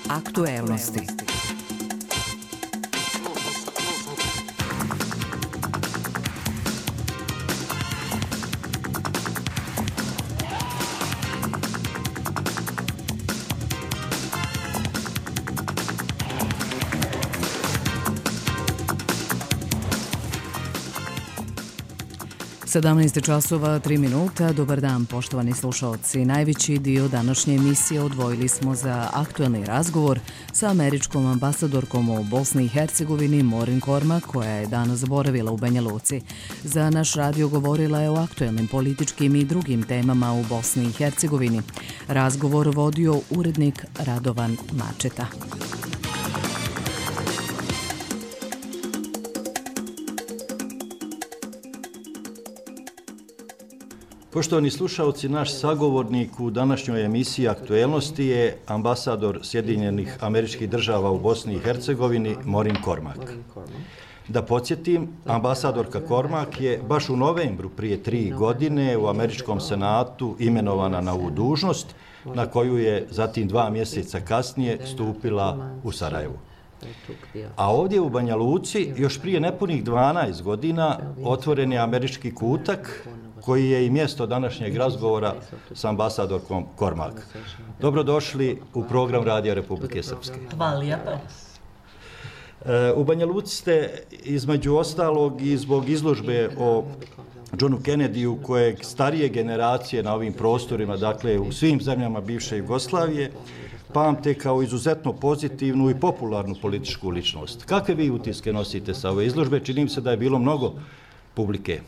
Aktuelnosti. Sedamnaest časova, 3 minuta. Dobar dan, poštovani slušalci. Najveći dio današnje emisije odvojili smo za aktuelni razgovor sa američkom ambasadorkom u Bosni i Hercegovini Maureen Cormack, koja je danas boravila u Banja Luci. Za naš radio govorila je o aktuelnim političkim i drugim temama u Bosni i Hercegovini. Razgovor vodio urednik Radovan Mačeta. Poštovani slušalci, naš sagovornik u današnjoj emisiji Aktuelnosti je ambasador Sjedinjenih Američkih Država u Bosni i Hercegovini Maureen Cormack. Da podsjetim, ambasadorka Cormack je baš u novembru prije 3 godine u Američkom senatu imenovana na ovu dužnost, na koju je zatim 2 mjeseca kasnije stupila u Sarajevu. A ovdje u Banja Luci još prije nepunih 12 godina otvoren je američki kutak koji je i mjesto današnjeg razgovora s ambasadorkom Cormack. Dobrodošli u program Radija Republike Srpske. Hvala lijepo. U Banja Luci ste između ostalog i zbog izložbe o Johnu Kennedyu, kojeg starije generacije na ovim prostorima, dakle u svim zemljama bivše Jugoslavije, pamte kao izuzetno pozitivnu i popularnu političku ličnost. Kakve vi utiske nosite sa ove izložbe? Čini mi se da je bilo mnogo publike.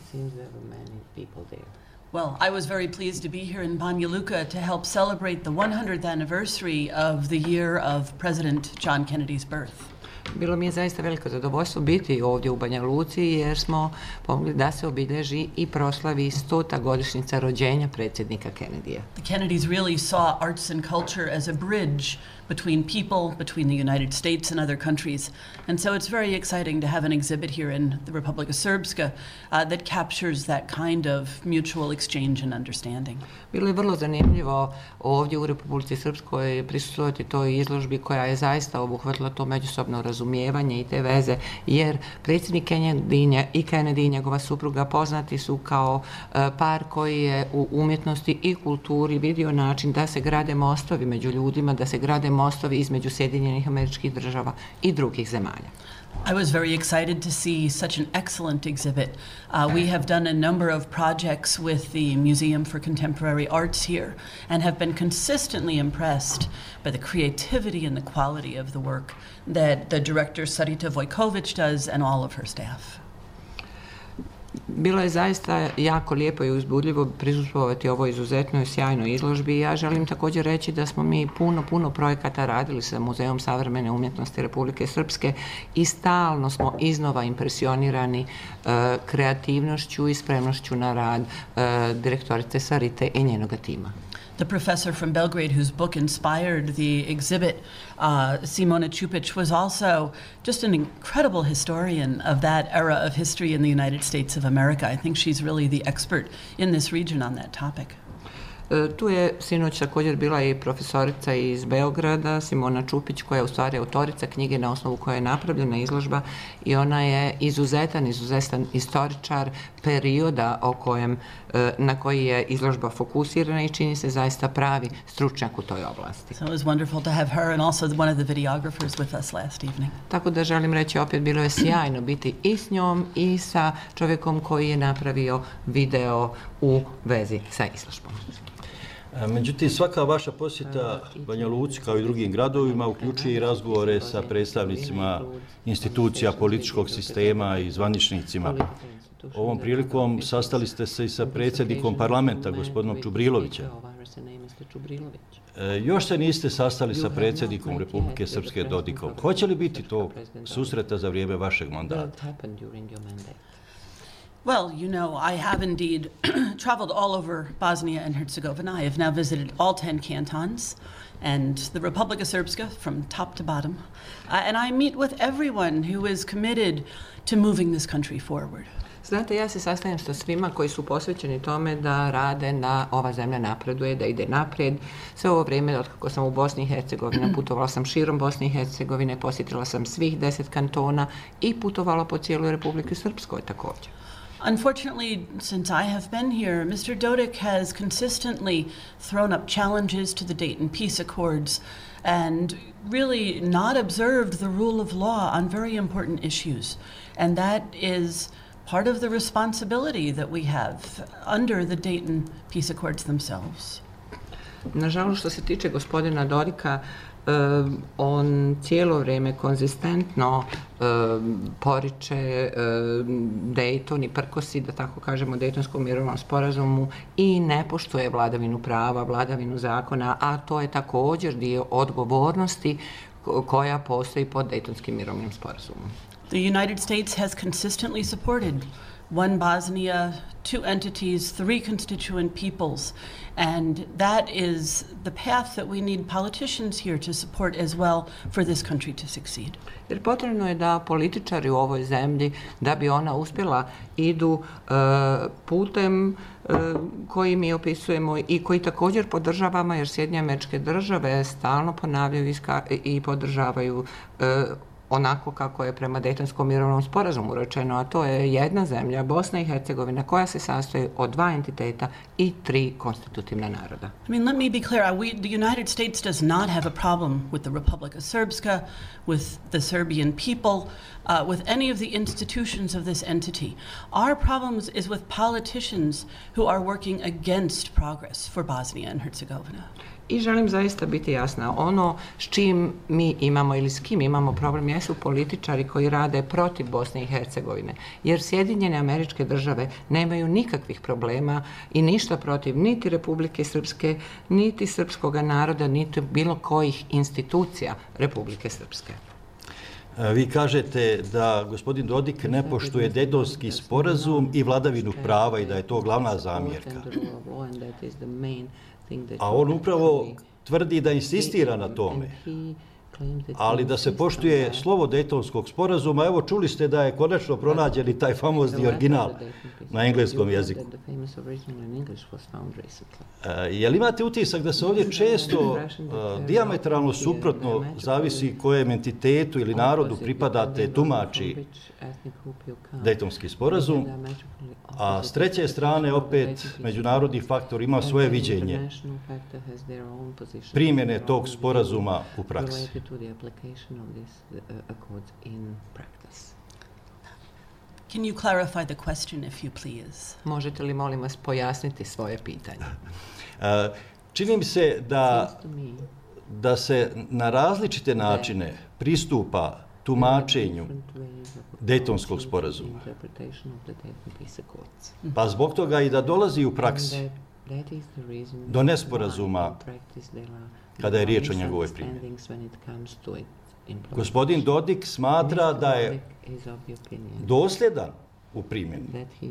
Well, I was very pleased to be here in Banja Luka to help celebrate the 100th anniversary of the year of President John Kennedy's birth. Bilo mi je zaista veliko zadovoljstvo biti ovdje u Banja Luci jer smo pomogli da se obilježi i proslavi 100. godišnjica rođenja predsjednika Kennedyja. The Kennedys really saw arts and culture as a bridge between people, between the United States and other countries. And so it's very exciting to have an exhibit here in the Republika Srpska that captures that kind of mutual exchange and understanding. Bilo je vrlo zanimljivo ovdje u Republici Srpskoj prisustvovati toj izložbi koja je zaista obuhvatila to međusobno razumijevanje i te veze, jer predsjednik Kennedy i Kennedy i njegova supruga poznati su kao par koji je u umjetnosti i kulturi vidio način da se grade mostovi među ljudima, da se grade mostovi između Sjedinjenih Američkih Država i drugih zemalja. I was very excited to see such an excellent exhibit. We have done a number of projects with the Museum for Contemporary Arts here and have been consistently impressed by the creativity and the quality of the work that the director Sarita Vojković does and all of her staff. Bilo je zaista jako lijepo i uzbudljivo prisustvovati ovoj izuzetnoj sjajnoj izložbi i ja želim također reći da smo mi puno projekata radili sa Muzeom savremene umjetnosti Republike Srpske i stalno smo iznova impresionirani kreativnošću i spremnošću na rad direktorice Sarite i njenoga tima. The professor from Belgrade whose book inspired the exhibit, Simona Čupić, was also just an incredible historian of that era of history in the United States of America. I think she's really the expert in this region on that topic. Tu je sinoć također bila i profesorica iz Beograda, Simona Čupić, koja je u stvari autorica knjige na osnovu koje je napravljena izložba i ona je izuzetan istoričar perioda na koji je izložba fokusirana i čini se zaista pravi stručnjak u toj oblasti. So it was wonderful to have her and also one of the videographers with us last evening. Tako da želim reći, opet bilo je sjajno biti i s njom i sa čovjekom koji je napravio video u vezi sa izložbom. Međutim, svaka vaša posjeta Banja Luci kao i drugim gradovima uključuje i razgovore sa predstavnicima institucija političkog sistema i zvaničnicima. Ovom prilikom sastali ste se i sa predsjednikom parlamenta, gospodinom Čubrilovićem. Još se niste sastali sa predsjednikom Republike Srpske Dodikom. Hoće li biti to susreta za vrijeme vašeg mandata? Well, you know, I have indeed traveled all over Bosnia and Herzegovina. I have now visited all 10 cantons and the Republika Srpska from top to bottom. And I meet with everyone who is committed to moving this country forward. Znate, ja se sastajem sa svima koji su posvećeni tome da rade da ova zemlja napreduje, da ide naprijed. Sve ovo vrijeme, otkako sam u Bosni i Hercegovini, putovala sam širom Bosne i Hercegovine, posjetila sam svih 10 kantona i putovala po cijeloj Republiki Srpskoj također. Unfortunately, since I have been here, Mr. Dodik has consistently thrown up challenges to the Dayton Peace Accords and really not observed the rule of law on very important issues. And that is part of the responsibility that we have under the Dayton Peace Accords themselves. Nažalost, što se tiče gospodina Dodika, on cijelo vrijeme konzistentno poriče Dayton i prkosi, da tako kažemo, Daytonskom mirovnom sporazumu i ne poštuje vladavinu prava, vladavinu zakona, a to je također dio odgovornosti koja postoji pod Daytonskim mirovnim sporazumom. The United States has consistently supported one Bosnia, two entities, three constituent peoples, and that is the path that we need politicians here to support as well for this country to succeed. Jer potrebno je da političari u ovoj zemlji, da bi ona uspjela, idu putem koji mi opisujemo i koji također podržavamo, jer Sjedinjene Američke Države stalno ponavljaju i podržavaju onako kako je prema Daytonskom mirovnom sporazumu rečeno, a to je jedna zemlja, Bosna i Hercegovina, koja se sastoji od dva entiteta i tri konstitutivna naroda. I mean, let me be clear. The United States does not have a problem with the Republika Srpska, with the Serbian people, with any of the institutions of this entity. Our problem is with politicians who are working against progress for Bosnia and Herzegovina. I želim zaista biti jasna, ono s čim mi imamo ili s kim imamo problem jesu političari koji rade protiv Bosne i Hercegovine, jer Sjedinjene Američke Države nemaju nikakvih problema i ništa protiv niti Republike Srpske, niti srpskog naroda, niti bilo kojih institucija Republike Srpske. Vi kažete da gospodin Dodik ne poštuje Daytonski sporazum i vladavinu prava i da je to glavna zamjerka. A on upravo tvrdi da insistira na tome, ali da se poštuje slovo Daytonskog sporazuma. Evo, čuli ste da je konačno pronađen i taj famozni original na engleskom jeziku. Jel imate utisak da se ovdje često dijametralno suprotno, zavisi kojem entitetu ili narodu pripadate, tumači Daytonski sporazum, a s treće strane opet međunarodni faktor ima svoje viđenje primjene tog sporazuma u praksi? Can you clarify the question, if you please? Možete li, molim vas, pojasniti svoje pitanje? Čini mi se da se na različite načine pristupa tumačenju Daytonskog sporazuma. Pa zbog toga i da dolazi u praksi do nesporazuma kada je riječ o njegovoj primjeni. Gospodin Dodik smatra da je dosljedan u primjeni.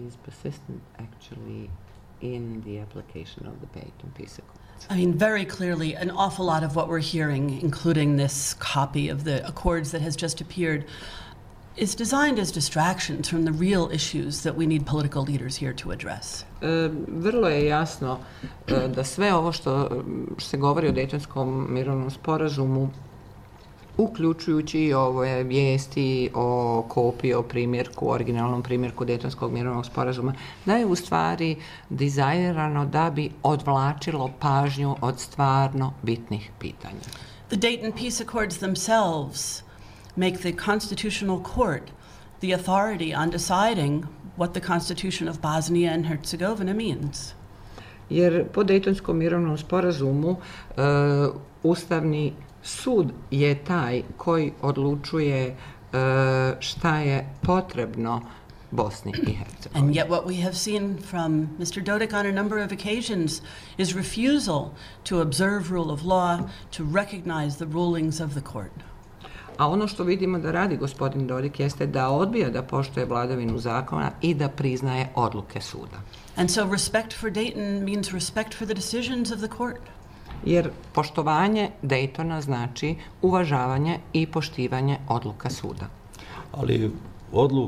I mean, very clearly, an awful lot of what we're hearing, including this copy of the accords that has just appeared, is designed as distractions from the real issues that we need political leaders here to address. Vrlo je jasno da sve ovo što se govori o Daytonskom mirovnom sporazumu, uključujući i ove vijesti o kopiji, o primjerku, originalnom primjerku Daytonskog mirovnog sporazuma, da je u stvari dizajnirano da bi odvlačilo pažnju od stvarno bitnih pitanja. The Dayton Peace Accords themselves make the Constitutional Court the authority on deciding what the Constitution of Bosnia and Herzegovina means. Jer po Daytonskom mirovnom sporazumu Ustavni sud je taj koji odlučuje šta je potrebno Bosni i Hercegovini. And yet what we have seen from Mr. Dodik on a number of occasions is refusal to observe rule of law, to recognize the rulings of the court. A ono što vidimo da radi gospodin Dodik jeste da odbija da poštuje vladavinu zakona i da priznaje odluke suda. And so respect for Dayton means respect for the decisions of the court. Jer poštovanje Daytona znači uvažavanje i poštivanje odluka suda. Ali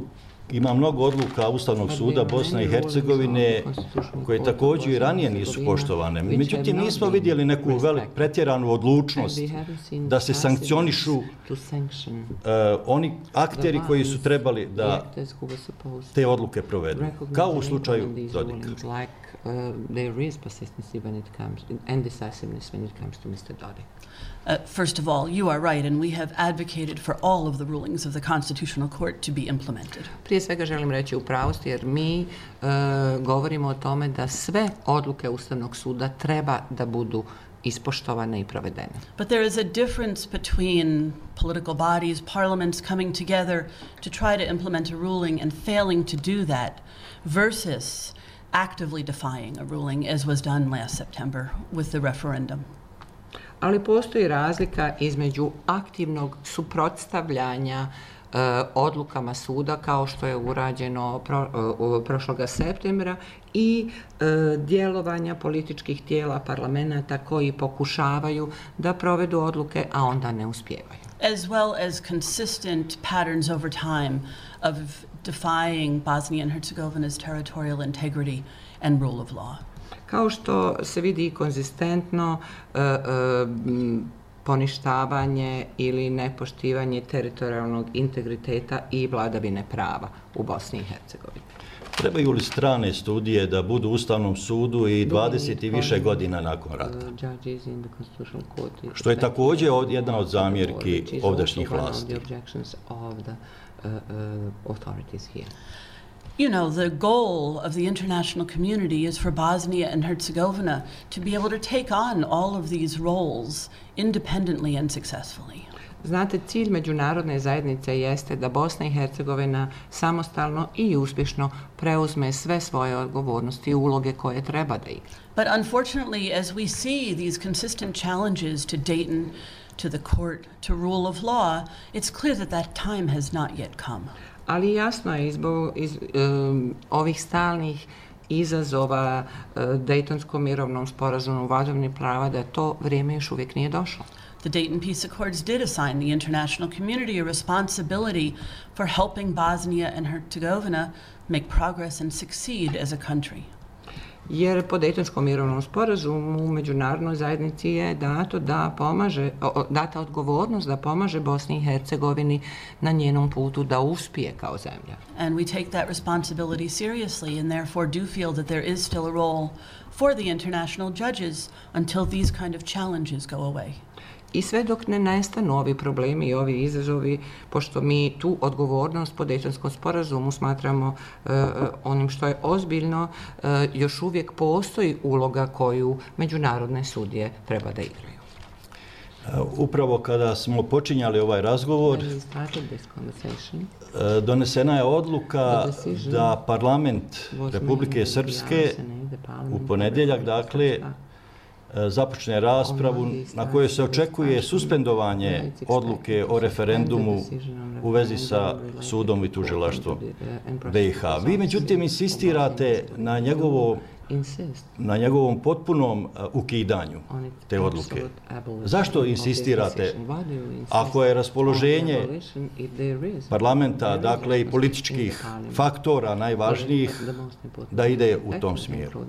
ima mnogo odluka Ustavnog suda Bosne i Hercegovine koje također i ranije nisu poštovane. Međutim, nismo vidjeli neku pretjeranu odlučnost da se sankcionišu oni akteri koji su trebali da te odluke provedu, kao u slučaju Dodika. There is persistency when it comes, and decisiveness when it comes to Mr. Dodik. First of all, you are right, and we have advocated for all of the rulings of the Constitutional Court to be implemented. Prije svega želim reći u pravosti, jer mi govorimo o tome da sve odluke Ustavnog suda treba da budu ispoštovane i provedene. But there is a difference between political bodies, parliaments coming together to try to implement a ruling and failing to do that versus actively defying a ruling as was done last September with the referendum. Ali postoji razlika između aktivnog suprotstavljanja odlukama suda kao što je urađeno prošloga septembra i djelovanja političkih tijela parlamenta koji pokušavaju da provedu odluke, a onda ne uspijevaju. As well as consistent patterns over time of defying Bosnia and Herzegovina's territorial integrity and rule of law. Kao što se vidi konzistentno poništavanje ili nepoštivanje teritorijalnog integriteta i vladavine prava u Bosni i Hercegovini. Trebaju li strane studije da budu u Ustavnom sudu i 20 i više godina nakon rata? Što je također jedna od zamjerki ovdašnjih vlasti. You know, the goal of the international community is for Bosnia and Herzegovina to be able to take on all of these roles independently and successfully. Znate, cilj međunarodne zajednice jeste da Bosna i Hercegovina samostalno i uspješno preuzme sve svoje odgovornosti i uloge koje treba da igra. But unfortunately, as we see these consistent challenges to Dayton, to the court, to rule of law, it's clear that that time has not yet come. Ali jasno je iz ovih stalnih izazova Dejtonskom mirovnom sporazumu vladavine prava da to vrijeme još uvijek nije došlo. The Dayton Peace Accords did assign the international community a responsibility for helping Bosnia and Herzegovina make progress and succeed as a country. Jer po Dejtonskom mirovnom sporazumu u međunarodnoj zajednici je data odgovornost da pomaže Bosni i Hercegovini na njenom putu da uspije kao zemlja. And we take that responsibility seriously and therefore do feel that there is still a role for the international judges until these kind of challenges go away. I sve dok ne nestanu ovi problemi i ovi izazovi, pošto mi tu odgovornost po Dejtonskom sporazumu smatramo onim što je ozbiljno, još uvijek postoji uloga koju međunarodne sudije treba da igraju. Upravo kada smo počinjali ovaj razgovor, donesena je odluka da parlament Republike Srpske u ponedjeljak, dakle, započne raspravu na kojoj se očekuje suspendovanje odluke o referendumu u vezi sa sudom i tužilaštvom BiH. Vi međutim insistirate na njegovom potpunom ukidanju te odluke. Zašto insistirate ako je raspoloženje parlamenta, dakle i političkih faktora najvažnijih, da ide u tom smjeru?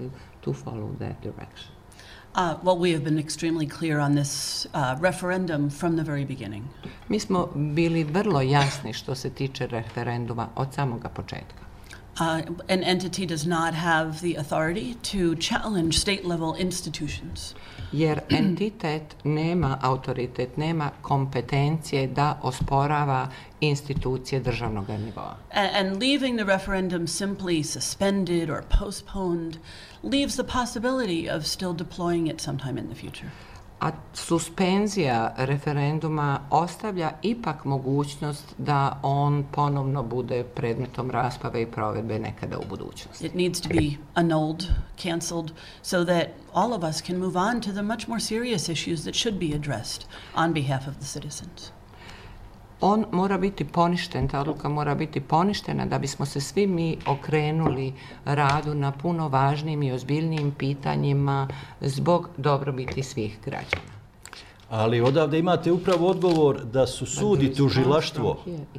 Well, we have been extremely clear on this referendum from the very beginning. Mi smo bili vrlo jasni što se tiče referenduma od samoga početka. An entity does not have the authority to challenge state-level institutions. Jer entitet nema autoritet, nema kompetencije da osporava institucije državnog nivoa. And leaving the referendum simply suspended or postponed leaves the possibility of still deploying it sometime in the future. A suspenzija referenduma ostavlja ipak mogućnost da on ponovno bude predmetom rasprave i provedbe nekada u budućnosti. It needs to be annulled, cancelled, so that all of us can move on to the much more serious issues that should be addressed on behalf of the citizens. On mora biti poništen, ta odluka mora biti poništena da bismo se svi mi okrenuli radu na puno važnijim i ozbiljnijim pitanjima zbog dobrobiti svih građana. Ali odavde imate upravo odgovor da su sud i tužilaštvo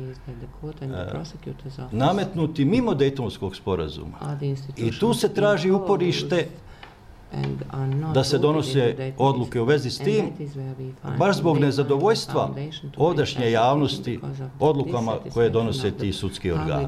nametnuti mimo Dejtonskog sporazuma. I tu se traži uporište da se donose odluke u vezi s tim, baš zbog nezadovoljstva ovdašnje javnosti odlukama koje donose ti sudski organi.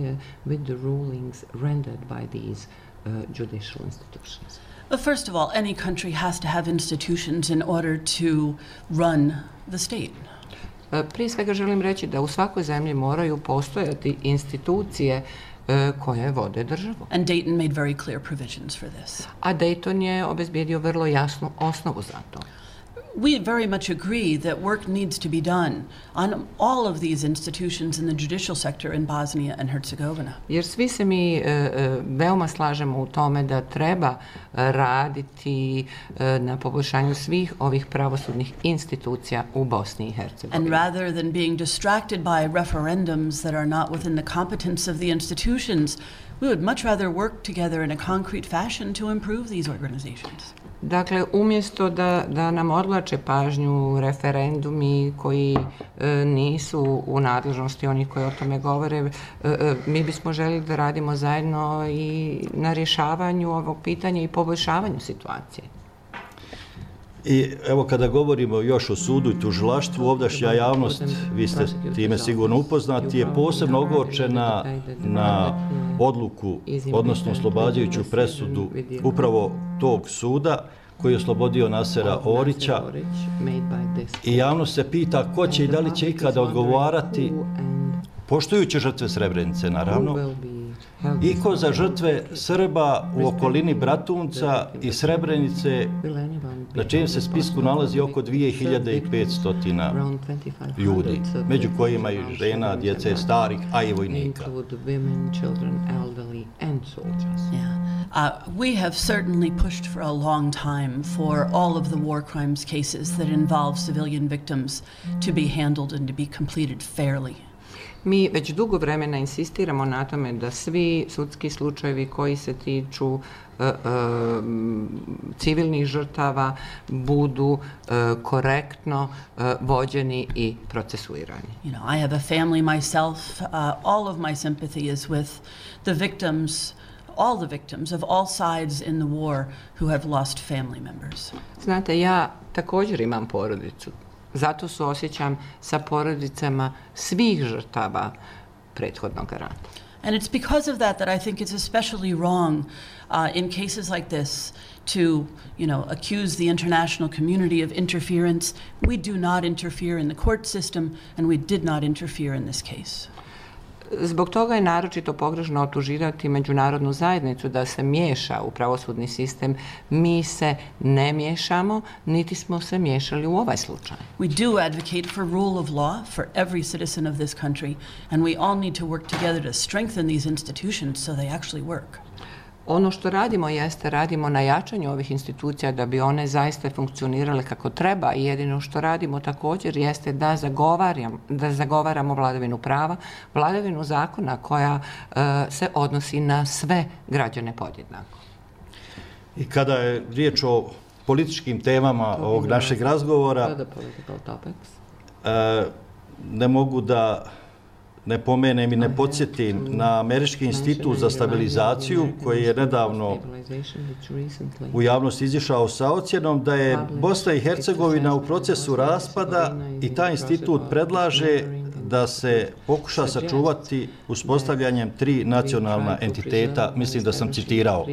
First of all, any country has to have institutions in order to run the state. Prije svega želim reći da u svakoj zemlji moraju postojati institucije koje vode državu. And Dayton made very clear provisions for this. A Dayton je obezbijedio vrlo jasnu osnovu za to. We very much agree that work needs to be done on all of these institutions in the judicial sector in Bosnia and Herzegovina. Jer svi se mi veoma slažemo u tome da treba raditi na poboljšanju svih ovih pravosudnih institucija u Bosni i Hercegovini. And rather than being distracted by referendums that are not within the competence of the institutions, we would much rather work together in a concrete fashion to improve these organizations. Dakle, umjesto da nam odvlače pažnju referendumi koji nisu u nadležnosti onih koji o tome govore, mi bismo željeli da radimo zajedno i na rješavanju ovog pitanja i poboljšavanju situacije. I evo kada govorimo još o sudu i tužilaštvu, ovdašnja javnost, vi ste time sigurno upoznati, je posebno ogorčena na odluku, odnosno oslobađajuću presudu upravo tog suda koji je oslobodio Nasera Orića. I javnost se pita ko će i da li će ikada odgovarati, poštujući žrtve Srebrenice, naravno, i ko za žrtve Srba u okolini Bratunca i Srebrenice, na čijem se spisku nalazi oko 2500 ljudi, među kojima i žena, djece, starih, a i vojnika. We have certainly pushed for a long time for all of the war crimes cases that involve civilian victims to be handled and to be completed fairly. Mi već dugo vremena insistiramo na tome da svi sudski slučajevi koji se tiču civilnih žrtava budu korektno vođeni i procesuirani. You know, I have a family myself. All of my sympathy is with the victims, all the victims of all sides in the war who have lost family members. Znate, ja također imam porodicu. Zato suosjećam sa porodicama svih žrtava prethodnog rata. And it's because of that I think it's especially wrong in cases like this to, you know, accuse the international community of interference. We do not interfere in the court system, and we did not interfere in this case. Zbog toga je naročito pogrešno optuživati međunarodnu zajednicu da se miješa u pravosudni sistem. Mi se ne miješamo, niti smo se miješali u ovaj slučaj. We do advocate for rule of law for every citizen of this country, and we all need to work together to strengthen these institutions so they actually work. Ono što radimo jeste radimo na jačanju ovih institucija da bi one zaista funkcionirale kako treba i jedino što radimo također jeste da zagovaramo vladavinu prava, vladavinu zakona koja se odnosi na sve građane podjednako. I kada je riječ o političkim temama ovog našeg razgovora, ne mogu da ne pomenem i ne podsjetim na Američki institut za stabilizaciju koji je nedavno u javnosti izišao sa ocjenom da je Bosna i Hercegovina u procesu raspada i taj institut predlaže da se pokuša sačuvati uspostavljanjem 3 nacionalna entiteta. Mislim da sam citirao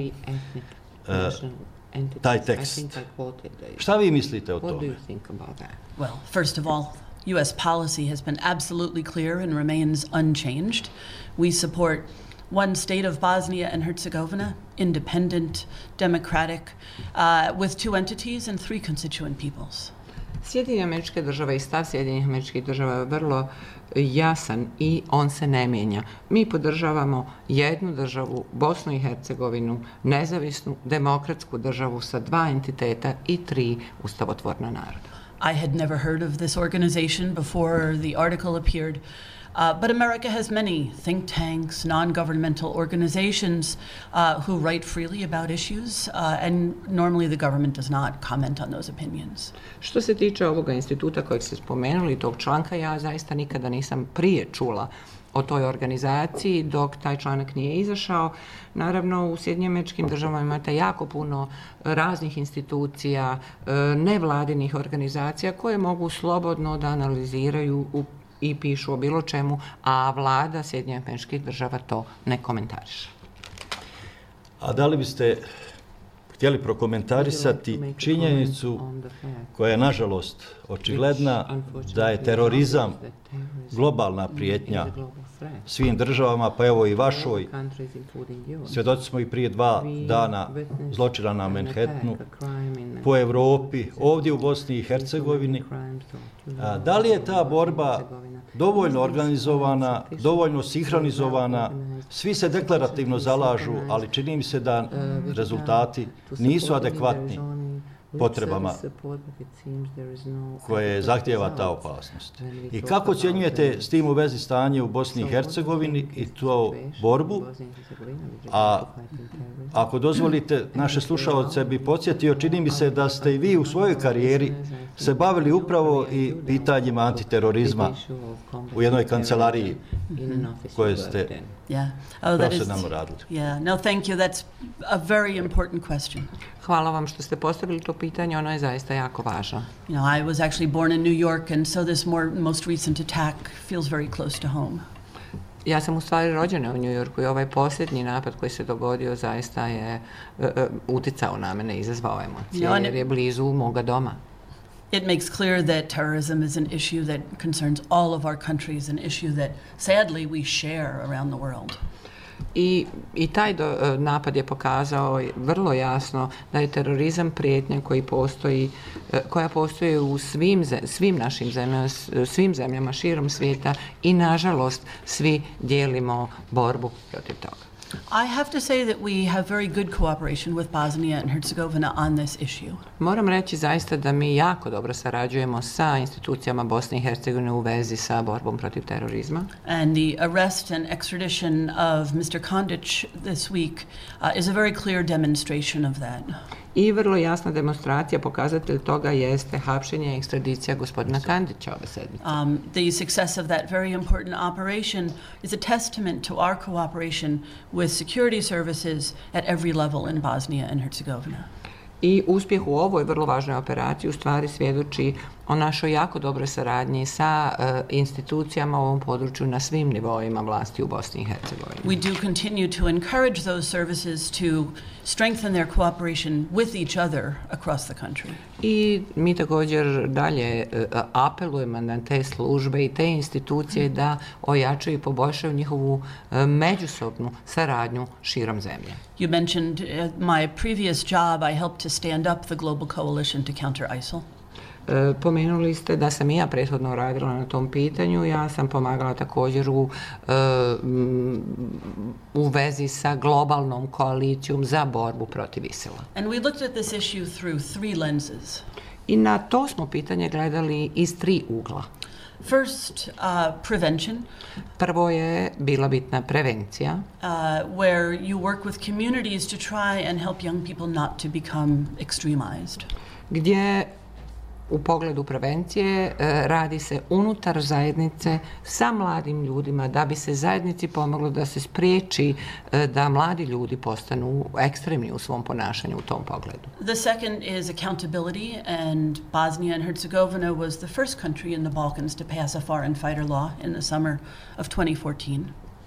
taj tekst. Šta vi mislite o tome? Well, first of all, U.S. policy has been absolutely clear and remains unchanged. We support one state of Bosnia and Herzegovina, independent, democratic, with 2 entities and 3 constituent peoples. Sjedinjene Američke Države i stav Sjedinjenih Američkih Država je vrlo jasan i on se ne mijenja. Mi podržavamo jednu državu, Bosnu i Hercegovinu, nezavisnu, demokratsku državu sa 2 entiteta i 3 ustavotvorna naroda. I had never heard of this organization before the article appeared. But America has many think tanks, non-governmental organizations who write freely about issues, and normally the government does not comment on those opinions. Što se tiče ovoga instituta kojeg ste spomenuli, tog članka, ja zaista nikada nisam prije čula o toj organizaciji dok taj članak nije izašao. Naravno, u Sjedinjenim Američkim Državama imate jako puno raznih institucija, nevladinih organizacija koje mogu slobodno da analiziraju i pišu o bilo čemu, a vlada Sjedinjenih Američkih Država to ne komentariše. A da li biste htjeli prokomentarisati činjenicu koja je nažalost očigledna da je terorizam globalna prijetnja svim državama, pa evo i vašoj. Svjedoci smo i prije 2 dana zločina na Manhattanu, po Europi, ovdje u Bosni i Hercegovini. Da li je ta borba dovoljno organizovana, dovoljno sinhronizovana? Svi se deklarativno zalažu, ali čini mi se da rezultati nisu adekvatni potrebama koje zahtijeva ta opasnost. I kako ocjenjujete s tim u vezi stanje u Bosni i Hercegovini i tu borbu? A ako dozvolite, naše slušalce bi podsjetio, čini mi se da ste i vi u svojoj karijeri se bavili upravo i pitanjima antiterorizma u jednoj kancelariji koje ste profesionalno radili. No, thank you. That's a very important question. Hvala vam što ste postavili to pitanje, ono je zaista jako važno. You know, I was actually born in New York, and so this most recent attack feels very close to home. Ja sam u stvari rođena u New Yorku i ovaj posljednji napad koji se dogodio zaista je uticao na mene, izazvao emocije, jer je blizu moga doma. It makes clear that terrorism is an issue that concerns all of our countries, an issue that sadly we share around the world. I taj napad je pokazao vrlo jasno da je terorizam prijetnja koja postoji u svim našim zemljama, svim zemljama širom svijeta i nažalost svi dijelimo borbu protiv toga. I have to say that we have very good cooperation with Bosnia and Herzegovina on this issue. Moram reći zaista da mi jako dobro sarađujemo sa institucijama Bosne i Hercegovine u vezi sa borbom protiv terorizma. And the arrest and extradition of Mr. Kandić this week is a very clear demonstration of that. I vrlo jasna demonstracija, pokazatelj toga jeste hapšenje i ekstradicija gospodina Kandića ove sedmice. The success of that very important operation is a testament to our cooperation with security services at every level in Bosnia and Herzegovina. I uspjeh u ovoj vrlo važnoj operaciji u stvari svjedoči o našoj jako dobroj saradnji sa institucijama u ovom području na svim nivoima vlasti u Bosni i Hercegovini. We do continue to encourage those services to strengthen their cooperation with each other across the country. I mi također dalje apelujemo na te službe i te institucije da ojačaju i poboljšaju njihovu međusobnu saradnju širom zemlje. You mentioned my previous job. I helped to stand up the Global Coalition to counter ISIL. Pomenuli ste da sam i ja prethodno radila na tom pitanju. Ja sam pomagala također u vezi sa globalnom koalicijom za borbu protiv ISIL-a. And we looked at this issue through 3 lenses. I na to smo pitanje gledali iz 3 ugla. First, prevention. Prvo je bila bitna prevencija. Where you work with communities to try and help young people not to become extremized. Gdje u pogledu prevencije radi se unutar zajednice sa mladim ljudima da bi se zajednici pomoglo da se spriječi da mladi ljudi postanu ekstremni u svom ponašanju u tom pogledu. The second is accountability, and Bosnia and Herzegovina was the first country in the Balkans to pass a foreign fighter law in the summer of 2014.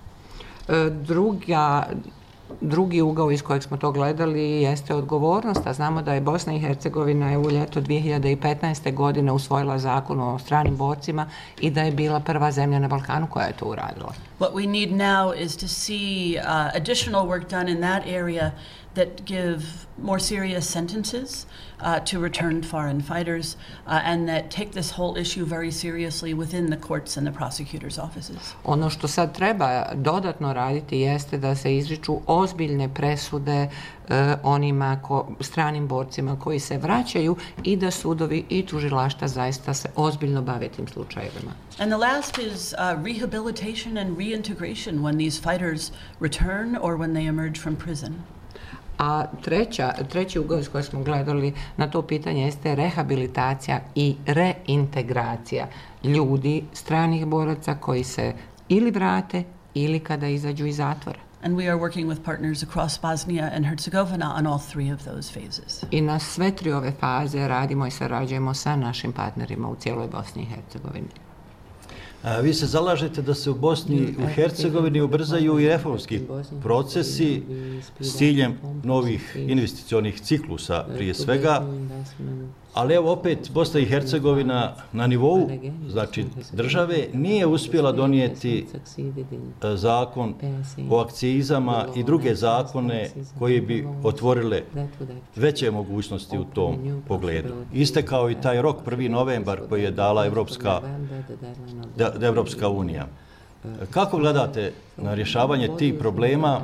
Drugi ugao iz kojeg smo to gledali jeste odgovornost, a znamo da je Bosna i Hercegovina u ljeto 2015. godine usvojila zakon o stranim borcima i da je bila prva zemlja na Balkanu koja je to uradila. What we need now is to see additional work done in that area that give more serious sentences to returned foreign fighters and that take this whole issue very seriously within the courts and the prosecutors' offices. Ono što sad treba dodatno raditi jeste da se izriču ozbiljne presude onima stranim borcima koji se vraćaju i da sudovi i tužilaštva zaista se ozbiljno bave tim slučajevima. And the last is rehabilitation and reintegration when these fighters return or when they emerge from prison. A treći ugao s koji smo gledali na to pitanje jeste rehabilitacija i reintegracija ljudi, stranih boraca koji se ili vrate ili kada izađu iz zatvora. And we are working with partners across Bosnia and Herzegovina on all three of those phases. I na sve tri ove faze radimo i sarađujemo sa našim partnerima u cijeloj Bosni i Hercegovini. Vi se zalažete da se u Bosni i Hercegovini ubrzaju i reformski procesi s ciljem novih investicionih ciklusa prije svega, ali evo opet Bosna i Hercegovina na nivou znači države nije uspjela donijeti zakon o akcizama i druge zakone koji bi otvorile veće mogućnosti u tom pogledu. Istekao i taj rok 1. novembar koji je dala Evropska unija. Kako gledate na rješavanje tih problema?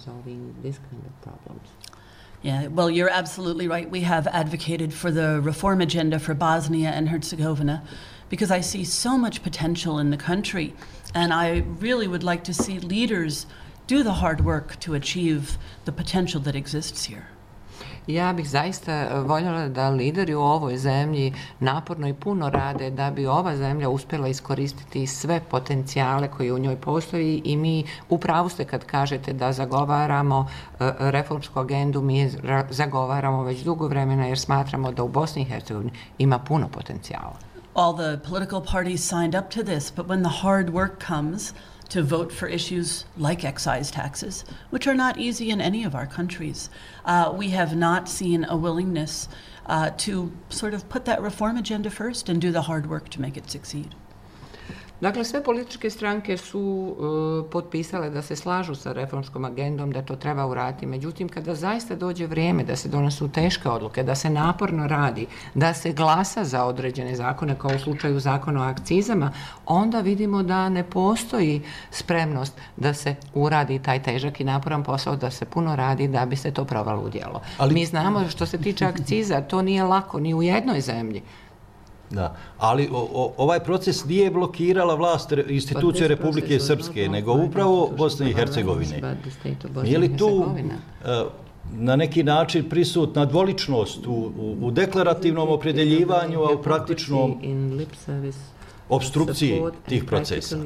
Yeah, well, you're absolutely right. We have advocated for the reform agenda for Bosnia and Herzegovina because I see so much potential in the country, and I really would like to see leaders do the hard work to achieve the potential that exists here. Ja bih zaista voljela da lideri u ovoj zemlji naporno i puno rade da bi ova zemlja uspjela iskoristiti sve potencijale koji u njoj postoji i mi u pravu ste kad kažete da zagovaramo reformsku agendu, mi zagovaramo već dugo vremena jer smatramo da u Bosni i Hercegovini ima puno potencijala. All the political parties signed up to this, but when the hard work comes to vote for issues like excise taxes, which are not easy in any of our countries, we have not seen a willingness to sort of put that reform agenda first and do the hard work to make it succeed. Dakle, sve političke stranke su potpisale da se slažu sa reformskom agendom, da to treba uraditi. Međutim, kada zaista dođe vrijeme da se donesu teške odluke, da se naporno radi, da se glasa za određene zakone, kao u slučaju zakona o akcizama, onda vidimo da ne postoji spremnost da se uradi taj težak i naporan posao, da se puno radi da bi se to provalo u djelo. Ali mi znamo što se tiče akciza, to nije lako ni u jednoj zemlji. Da, ali ovaj proces nije blokirala vlast institucije Republike Srpske, nego upravo Bosne i Hercegovine. Nije li tu na neki način prisutna dvoličnost u deklarativnom opredjeljivanju, a u praktičnom obstrukciji tih procesa?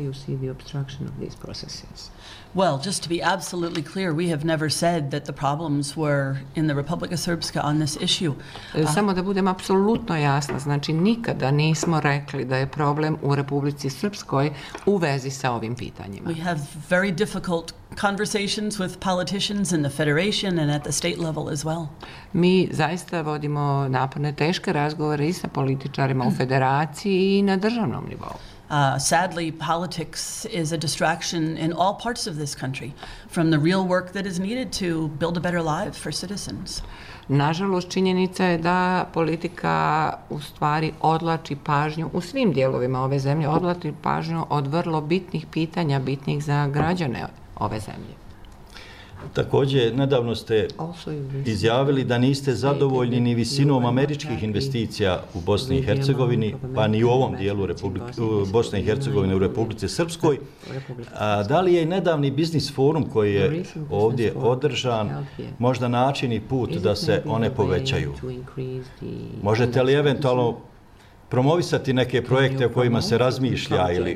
Well, just to be absolutely clear, we have never said that the problems were in the Republika Srpska on this issue. Samo da budem apsolutno jasna, znači nikada nismo rekli da je problem u Republici Srpskoj u vezi sa ovim pitanjima. We have very difficult conversations with politicians in the federation and at the state level as well. Mi zaista vodimo naporne, teške razgovore i sa političarima u federaciji i na državnom nivou. Sadly, politics is a distraction in all parts of this country from the real work that is needed to build a better life for citizens. Nažalost, činjenica je da politika u stvari odvlači pažnju u svim dijelovima ove zemlje, odvlači pažnju od vrlo bitnih pitanja, bitnih za građane ove zemlje. Također, nedavno ste izjavili da niste zadovoljni ni visinom američkih investicija u Bosni i Hercegovini, pa ni u ovom dijelu Bosne i Hercegovine u Republici Srpskoj. Da li je nedavni biznis forum koji je ovdje održan možda način i put da se one povećaju? Možete li eventualno promovisati neke projekte o kojima se razmišlja ili...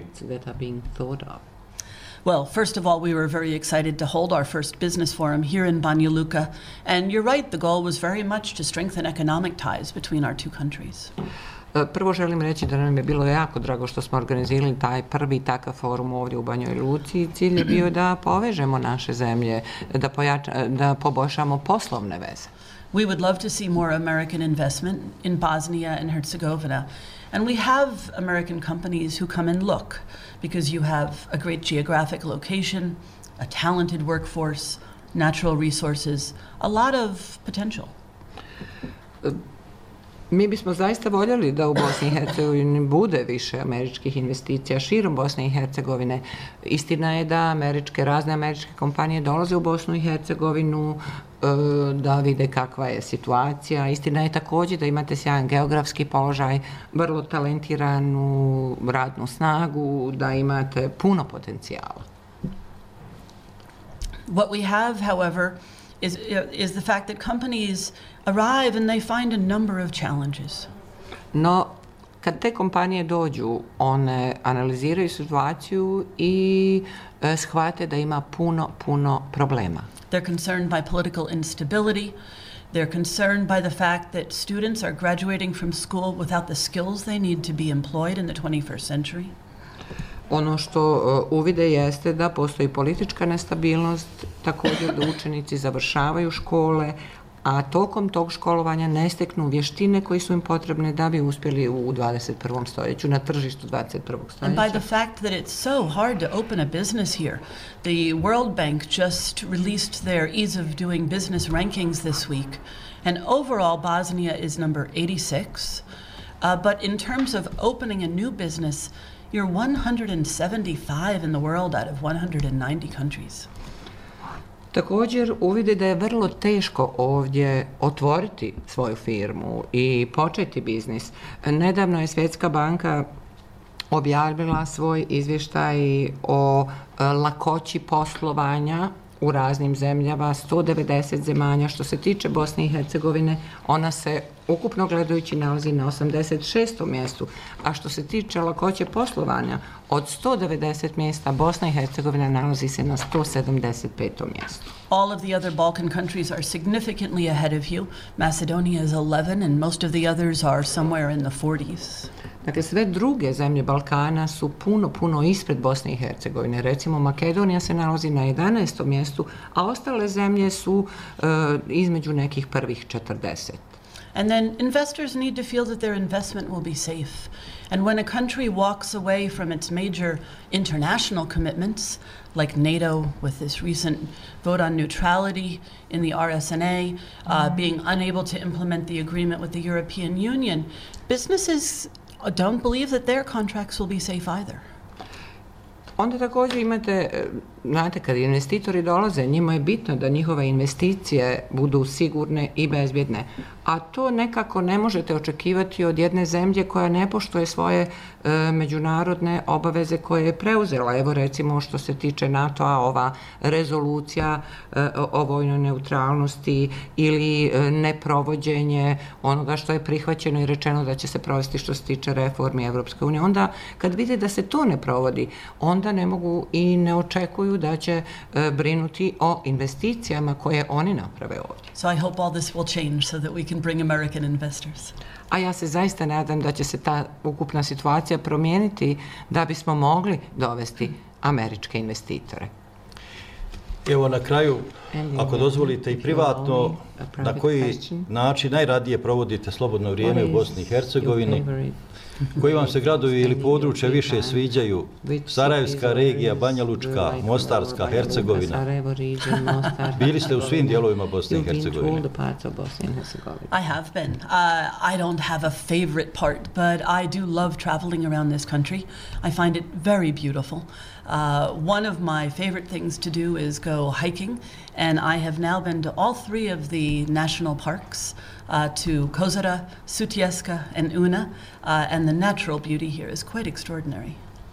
Well, first of all, we were very excited to hold our first business forum here in Banja Luka. And you're right, the goal was very much to strengthen economic ties between our two countries. Prvo želim reći da nam je bilo jako drago što smo organizirali taj prvi takav forum ovdje u Banjoj Luci. Cilj je bio da povežemo naše zemlje, da poboljšamo poslovne veze. We would love to see more American investment in Bosnia and Herzegovina. And we have American companies who come and look because you have a great geographic location, a talented workforce, natural resources, a lot of potential. Mi bismo zaista voljeli da u Bosni i Hercegovini bude više američkih investicija širom Bosne i Hercegovine. Istina je da razne američke kompanije dolaze u Bosnu i Hercegovinu da vide kakva je situacija. Istina je također da imate sjajan geografski položaj, vrlo talentiranu radnu snagu, da imate puno potencijala. What we have, however, is the fact that companies arrive and they find a number of challenges. No, kad te kompanije dođu, one analiziraju situaciju i shvate da ima puno problema. They're concerned by political instability. They're concerned by the fact that students are graduating from school without the skills they need to be employed in the 21st century. Ono što uvide jeste da postoji politička nestabilnost, također da učenici završavaju škole, a tokom tog školovanja ne steknu vještine koje su im potrebne da bi uspjeli u 21. stoljeću, na tržištu 21. stoljeća. And by the fact that it's so hard to open a business here, the World Bank just released their ease of doing business rankings this week, and overall Bosnia is number 86, but in terms of opening a new business, you're 175 in the world out of 190 countries. Također uvide da je vrlo teško ovdje otvoriti svoju firmu i početi biznis. Nedavno je Svjetska banka objavila svoj izvještaj o lakoći poslovanja u raznim zemljama, 190 zemalja. Što se tiče Bosne i Hercegovine, ona se ukupno gledajući nalazi na 86. mjestu, a što se tiče lakoće poslovanja, od 190 mjesta Bosna i Hercegovina nalazi se na 175. mjestu. All of the other Balkan countries are significantly ahead of you. Macedonia is 11 and most of the others are somewhere in the 40s. Dakle, sve druge zemlje Balkana su puno ispred Bosne i Hercegovine. Recimo, Makedonija se nalazi na 11. mjestu, a ostale zemlje su između nekih prvih 40. And then investors need to feel that their investment will be safe. And when a country walks away from its major international commitments, like NATO with this recent vote on neutrality in the RSNA, being unable to implement the agreement with the European Union, businesses don't believe that their contracts will be safe either. Onda također imate, znate, kad investitori dolaze, njima je bitno da njihove investicije budu sigurne i bezbjedne. A to nekako ne možete očekivati od jedne zemlje koja ne poštuje svoje međunarodne obaveze koje je preuzela. Evo recimo što se tiče NATO-a, ova rezolucija o vojnoj neutralnosti ili neprovođenje onoga što je prihvaćeno i rečeno da će se provesti što se tiče reformi Evropske unije. Onda kad vide da se to ne provodi, onda ne mogu i ne očekuju da će brinuti o investicijama koje oni naprave ovdje. So I hope all this will change so that we can bring American investors. A ja se zaista nadam da će se ta ukupna situacija promijeniti da bismo mogli dovesti američke investitore. Evo na kraju, ako dozvolite i privatno, na koji način najradije provodite slobodno vrijeme u Bosni i Hercegovini? Koji vam se gradovi ili područja više sviđaju? Sarajevska regija, Banja Lučka, Mostarska, Hercegovina. Bili ste u svim dijelovima Bosne i Hercegovine? I have been. I don't have a favorite part, but I do love traveling around this country. I find it very beautiful. One of my favorite things to do is go hiking, and I have now been to all three of the national parks, to Kozara, Sutjeska, and Una, and the natural beauty here is quite extraordinary.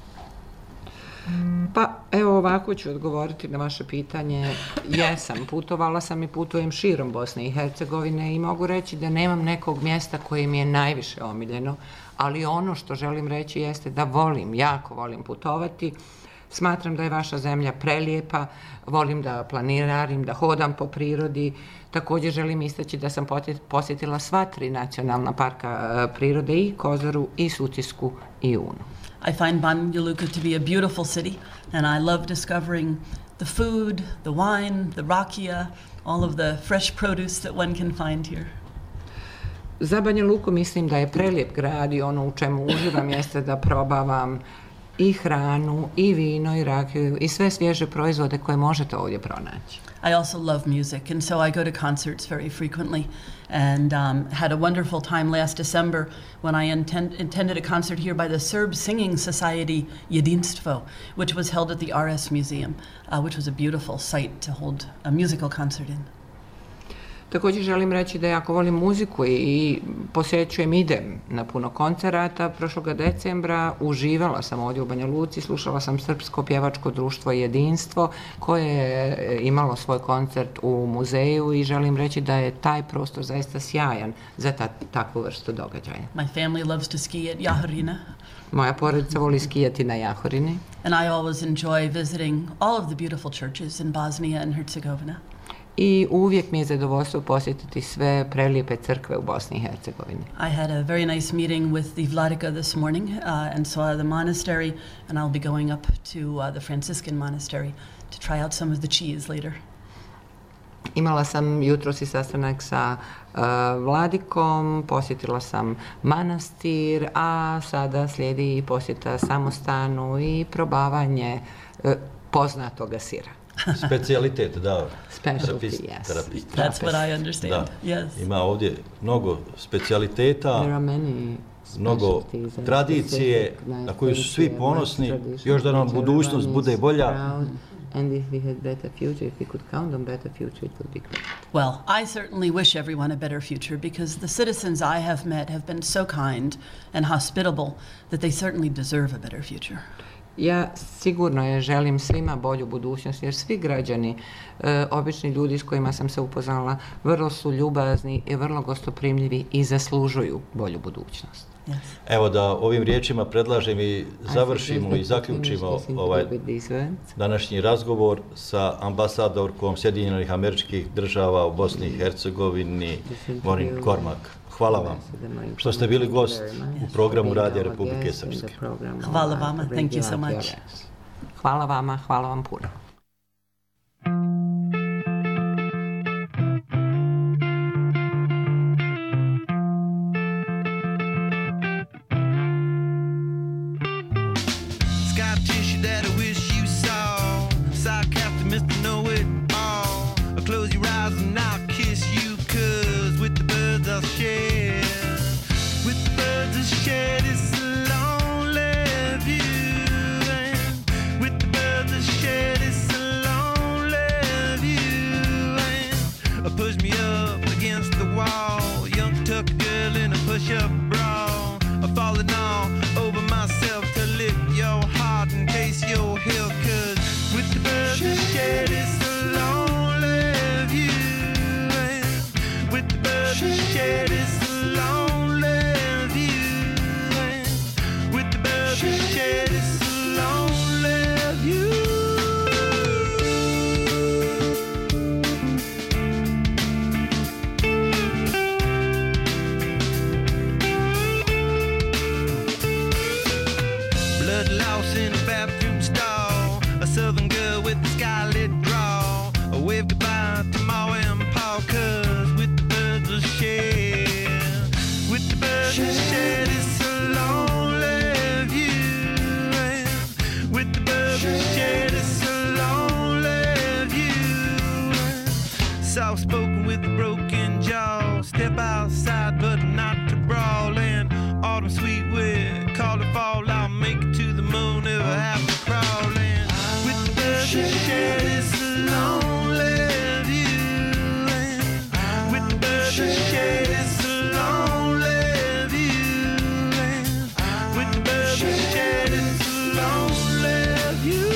Pa evo ovako ću odgovoriti na vaše pitanje. Jesam, putovala sam i putujem širom Bosne i Hercegovine i mogu reći da nemam nekog mjesta koje mi je najviše omiljeno, ali ono što želim reći jeste da jako volim putovati. Smatram da je vaša zemlja prelijepa, volim da planirarim, da hodam po prirodi. Također želim istaći da sam posjetila sva 3 nacionalna parka prirode, i Kozaru, i Sutjesku, i Unu. I find Banja Luka to be a beautiful city, and I love discovering the food, the wine, the rakija, all of the fresh produce that one can find here. Za Banja Luku mislim da je prelijep grad i ono u čemu uživam jeste da probavam i hranu, i vino, i rakiju, i sve svježe proizvode koje možete ovdje pronaći. I also love music, and so I go to concerts very frequently, and had a wonderful time last December when I attended a concert here by the Serb Singing Society Jedinstvo, which was held at the RS Museum, which was a beautiful site to hold a musical concert in. Također želim reći da jako volim muziku i posjećujem, idem na puno koncerata. Prošloga decembra uživala sam ovdje u Banja Luci, slušala sam Srpsko pjevačko društvo Jedinstvo koje je imalo svoj koncert u muzeju i želim reći da je taj prostor zaista sjajan za takvu vrstu događaja. My family loves to ski at Jahorina. Moja porodica voli skijati na Jahorini. And I always enjoy visiting all of the beautiful churches in Bosnia and Herzegovina. I uvijek mi je zadovoljstvo posjetiti sve prelijepe crkve u Bosni i Hercegovini. I had a very nice meeting with the Vladika this morning and saw the monastery, and I'll be going up to the Franciscan monastery to try out some of the cheese later. Imala sam jutros i sastanak sa Vladikom, posjetila sam manastir, a sada slijedi i posjeta samostanu i probavanje poznatoga sira. Specijalitet, da. Specialty, yes. That's what I understand. Da. Yes. Ima ovdje mnogo specijaliteta, There are many mnogo tradicije na koju su svi ponosni, još da nam budućnost bude bolja. And if we had better future, if we could count on better future, it would be great. Well, I certainly wish everyone a better future because the citizens I have met have been so kind and hospitable that they certainly deserve a better future. Ja sigurno je želim svima bolju budućnost jer svi građani, obični ljudi s kojima sam se upoznala, vrlo su ljubazni i vrlo gostoprimljivi i zaslužuju bolju budućnost. Yes. Evo da ovim riječima predlažem i završimo i zaključimo ovaj današnji razgovor sa ambasadorkom Sjedinjenih Američkih Država u Bosni i Hercegovini, Morin Kormak. Hvala vam što ste bili gost u programu Radija Republike Srpske. Hvala vama. Thank you so much. Hvala vama, hvala vam puno. Soft-spoken with a broken jaw. Step outside, but not to brawl. And autumn sweet with call it fall. I'll make it to the moon if I have to crawl. And with the birds that share this lonely view. And with the birds that share this lonely view. And with the birds that share this lonely view.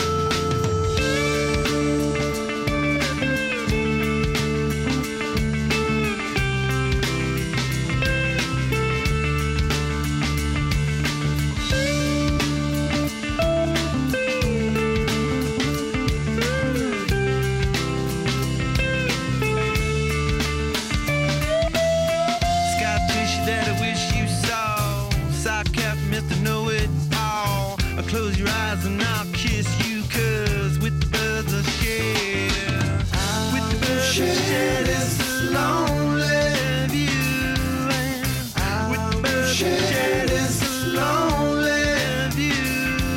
Close your eyes and I'll kiss you, 'cause with the birds of share, with the birds of share this lonely view, and with the birds of share this lonely view,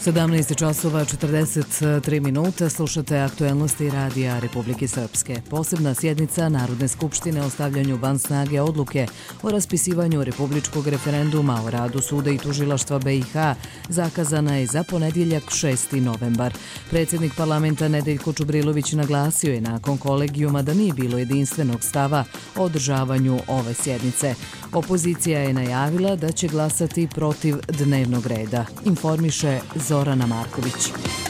17 časova 43 minuta, slušate aktuelnosti radija Republike Srpske. Posebna sjednica Narodne skupštine o stavljanju van snage odluke o raspisivanju republičkog referenduma o radu suda i tužilaštva BiH zakazana je za ponedjeljak 6. novembar. Predsjednik parlamenta Nedeljko Čubrilović naglasio je nakon kolegijuma da nije bilo jedinstvenog stava o održavanju ove sjednice. Opozicija je najavila da će glasati protiv dnevnog reda, informiše Zorana Marković.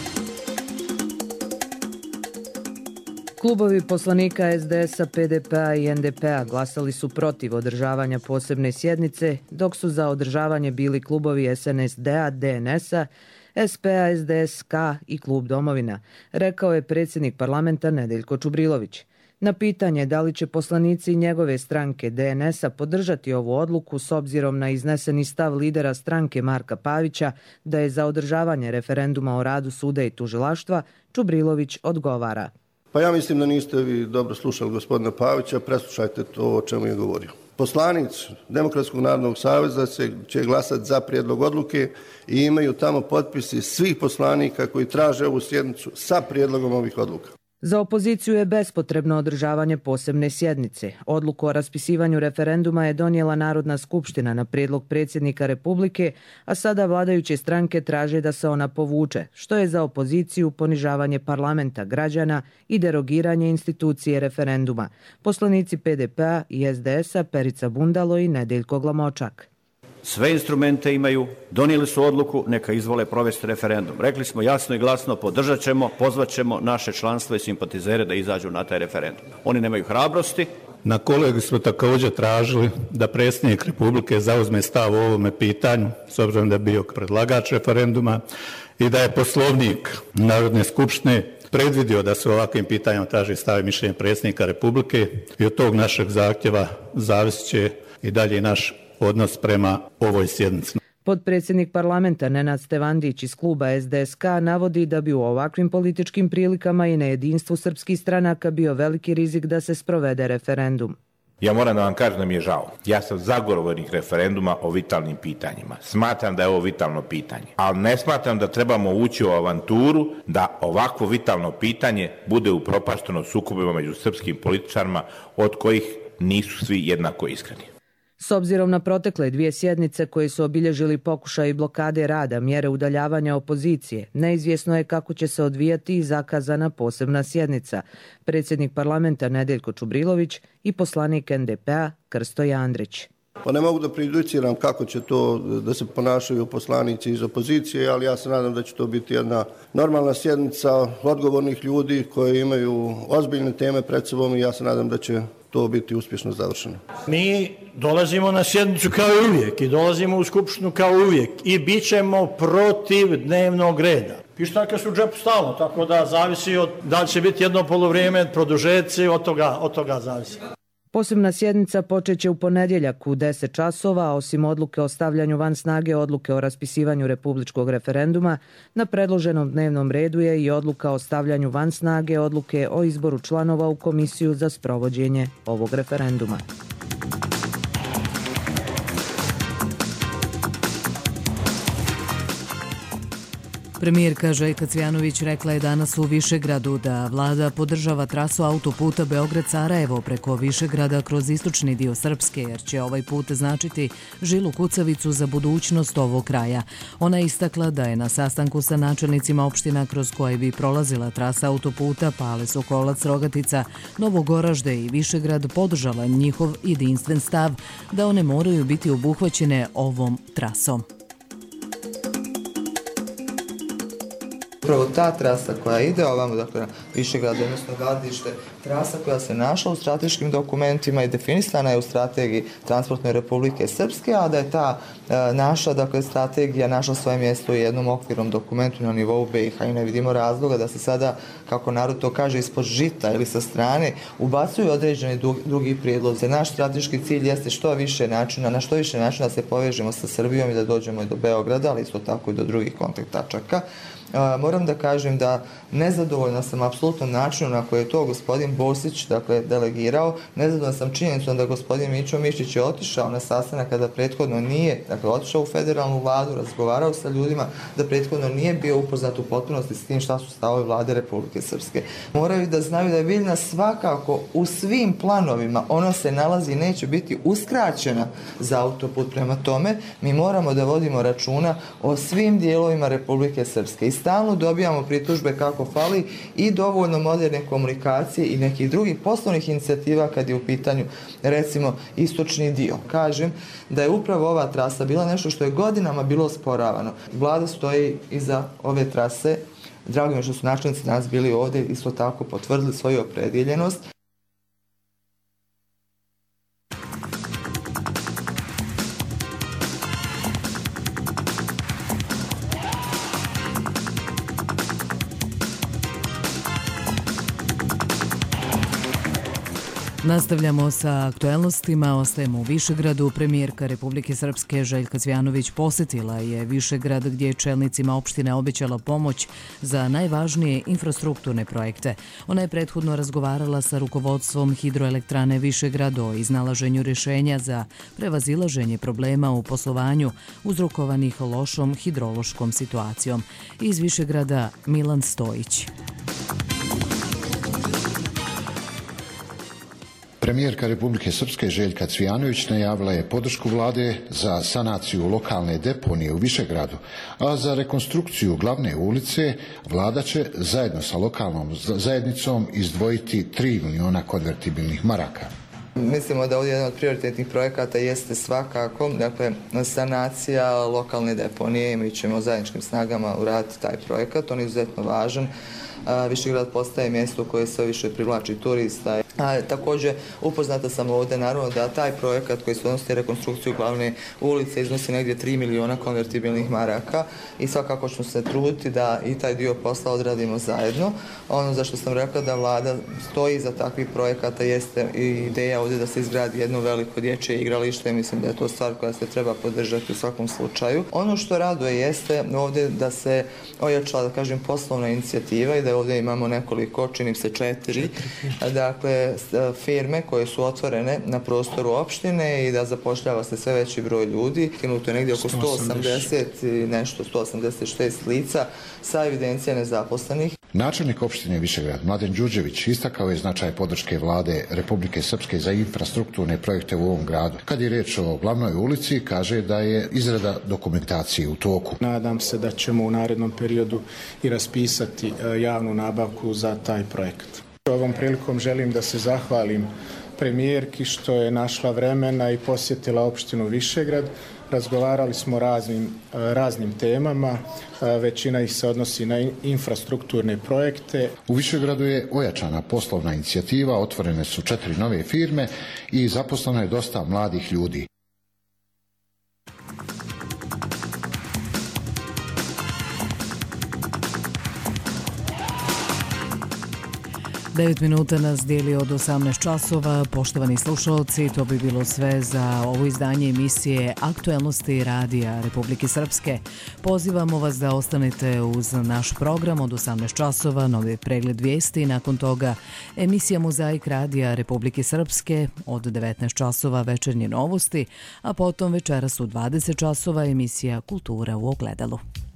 Klubovi poslanika SDS-a, PDP-a i NDP-a glasali su protiv održavanja posebne sjednice, dok su za održavanje bili klubovi SNSD-a, DNS-a, SP-a, SDSK i Klub Domovina, rekao je predsjednik parlamenta Nedeljko Čubrilović. Na pitanje da li će poslanici njegove stranke DNS-a podržati ovu odluku s obzirom na izneseni stav lidera stranke Marka Pavića da je za održavanje referenduma o radu suda i tužilaštva, Čubrilović odgovara. Pa ja mislim da niste vi dobro slušali gospodina Pavića, preslušajte to o čemu je govorio. Poslanici Demokratskog narodnog saveza će glasati za prijedlog odluke i imaju tamo potpisi svih poslanika koji traže ovu sjednicu sa prijedlogom ovih odluka. Za opoziciju je bespotrebno održavanje posebne sjednice. Odluku o raspisivanju referenduma je donijela Narodna skupština na prijedlog predsjednika Republike, a sada vladajuće stranke traže da se ona povuče, što je za opoziciju ponižavanje parlamenta, građana i derogiranje institucije referenduma. Poslanici PDP-a i SDS-a Perica Bundalo i Nedeljko Glamočak. Sve instrumente imaju, donijeli su odluku, neka izvole provesti referendum. Rekli smo jasno i glasno, podržat ćemo, pozvat ćemo naše članstvo i simpatizere da izađu na taj referendum. Oni nemaju hrabrosti. Na kolegi smo također tražili da predsjednik Republike zauzme stav o ovome pitanju, s obzirom da je bio predlagač referenduma i da je Poslovnik Narodne skupštine predvidio da se ovakvim pitanjima traži stav i mišljenje predsjednika Republike i od tog našeg zahtjeva zavisit će i dalje naš odnos prema ovoj sjednici. Potpredsjednik parlamenta Nenad Stevandić iz kluba SDSK navodi da bi u ovakvim političkim prilikama i na jedinstvu srpskih stranaka bio veliki rizik da se sprovede referendum. Ja moram da vam kažem da mi je žao. Ja sam zagovornik referenduma o vitalnim pitanjima. Smatram da je ovo vitalno pitanje. Ali ne smatram da trebamo ući u avanturu da ovakvo vitalno pitanje bude upropašteno sukobima među srpskim političarima od kojih nisu svi jednako iskreni. S obzirom na protekle 2 sjednice koje su obilježili pokušaj blokade rada, mjere udaljavanja opozicije, neizvjesno je kako će se odvijati i zakazana posebna sjednica. Predsjednik parlamenta Nedeljko Čubrilović i poslanik NDP-a Krsto Jandrić. Pa ne mogu da prejudiciram kako će to da se ponašaju poslanici iz opozicije, ali ja se nadam da će to biti jedna normalna sjednica odgovornih ljudi koji imaju ozbiljne teme pred sobom i ja se nadam da će to biti uspješno završeno. Mi dolazimo na sjednicu kao i uvijek i dolazimo u skupštinu kao i uvijek i bit ćemo protiv dnevnog reda. Pištaljke su u džepu stalno, tako da zavisi od da li će biti jedno polovrijeme, produžeci, od toga zavisi. Posebna sjednica počeće u ponedjeljak u 10 časova, osim odluke o stavljanju van snage odluke o raspisivanju republičkog referenduma, na predloženom dnevnom redu je i odluka o stavljanju van snage odluke o izboru članova u komisiju za sprovođenje ovog referenduma. Premijerka Željka Cvjanović rekla je danas u Višegradu da vlada podržava trasu autoputa Beograd-Sarajevo preko Višegrada kroz istočni dio Srpske, jer će ovaj put značiti žilu kucavicu za budućnost ovog kraja. Ona je istakla da je na sastanku sa načelnicima opština kroz koje bi prolazila trasa autoputa Pale, Sokolac, Rogatica, Novogoražde i Višegrad podržala njihov jedinstven stav da one moraju biti obuhvaćene ovom trasom. Upravo ta trasa koja ide ovamo, dakle na Višegrad, odnosno Gradište, trasa koja se našla u strateškim dokumentima i definisana je u strategiji Transportne Republike Srpske, a da je ta naša, dakle, strategija našla svoje mjesto u jednom okvirnom dokumentu na nivou BiH i ne vidimo razloga da se sada, kako narod to kaže, ispod žita ili sa strane ubacuju određeni drugi prijedlozi. Naš strateški cilj jeste na što više načina se povežemo sa Srbijom i da dođemo i do Beograda, ali isto tako i do drugih kontakt tačaka. Moram moram da kažem da nezadovoljna sam apsolutno načinom na koji je to gospodin Bosić delegirao, nezadovoljna sam činjenicom da gospodin Mićo Mišić je otišao na sastanak kada prethodno nije, otišao u federalnu vladu, razgovarao sa ljudima, da prethodno nije bio upoznat u potpunosti s tim šta su stavovi vlade Republike Srpske. Moraju da znaju da je Bijeljina svakako u svim planovima, ona se nalazi i neće biti uskraćena za autoput. Prema tome, mi moramo da vodimo računa o svim dijelovima Republike Srpske i stalno dobijamo pritužbe kako fali i dovoljno moderne komunikacije i nekih drugih poslovnih inicijativa kad je u pitanju, recimo, istočni dio. Kažem da je upravo ova trasa bila nešto što je godinama bilo osporavano. Vlada stoji iza ove trase. Drago mi je što su načelnici danas bili ovdje, isto tako potvrdili svoju opredjeljenost. Nastavljamo sa aktuelnostima, ostajemo u Višegradu. Premijerka Republike Srpske Željka Cvijanović posjetila je Višegrad gdje je čelnicima opštine obećala pomoć za najvažnije infrastrukturne projekte. Ona je prethodno razgovarala sa rukovodstvom Hidroelektrane Višegrad o iznalaženju rješenja za prevazilaženje problema u poslovanju uzrokovanih lošom hidrološkom situacijom. Iz Višegrada Milan Stojić. Premijerka Republike Srpske Željka Cvijanović najavila je podršku vlade za sanaciju lokalne deponije u Višegradu, a za rekonstrukciju glavne ulice vlada će zajedno sa lokalnom zajednicom izdvojiti 3 miliona konvertibilnih maraka. Mislimo da ovdje jedan od prioritetnih projekata jeste svakako sanacija lokalne deponije i mi ćemo zajedničkim snagama uraditi taj projekat. On je izuzetno važan. Višegrad postaje mjesto koje sve više privlači turista. Također upoznata sam ovdje naravno da taj projekat koji se odnosi rekonstrukciju glavne ulice iznosi negdje 3 miliona konvertibilnih maraka i svakako ćemo se truditi da i taj dio posla odradimo zajedno. Ono za što sam rekla da vlada stoji za takvih projekata jeste i ideja ovdje da se izgradi jedno veliko dječje igralište i mislim da je to stvar koja se treba podržati u svakom slučaju. Ono što raduje jeste ovdje da se ojačala, da kažem, poslovna inicijativa i da ovdje imamo nekoliko, činim se 4, firme koje su otvorene na prostoru opštine i da zapošljava se sve veći broj ljudi. Kinuto je negdje oko 180 i nešto, 186 lica sa evidencija nezaposlenih. Načelnik opštine Višegrad Mladen Đurđević istakao je značaj podrške vlade Republike Srpske za infrastrukturne projekte u ovom gradu. Kad je riječ o glavnoj ulici, kaže da je izrada dokumentacije u toku. Nadam se da ćemo u narednom periodu i raspisati javnu nabavku za taj projekat. Ovom prilikom želim da se zahvalim premijerki što je našla vremena i posjetila opštinu Višegrad. Razgovarali smo raznim temama, većina ih se odnosi na infrastrukturne projekte. U Višegradu je ojačana poslovna inicijativa, otvorene su 4 nove firme i zaposleno je dosta mladih ljudi. 9 minuta nas dijeli od 18 časova. Poštovani slušalci, to bi bilo sve za ovo izdanje emisije Aktuelnosti Radija Republike Srpske. Pozivamo vas da ostanete uz naš program od 18 časova, novi pregled vijesti, nakon toga emisija Mozaik Radija Republike Srpske od 19 časova večernje novosti, a potom večeras u 20 časova emisija Kultura u ogledalu.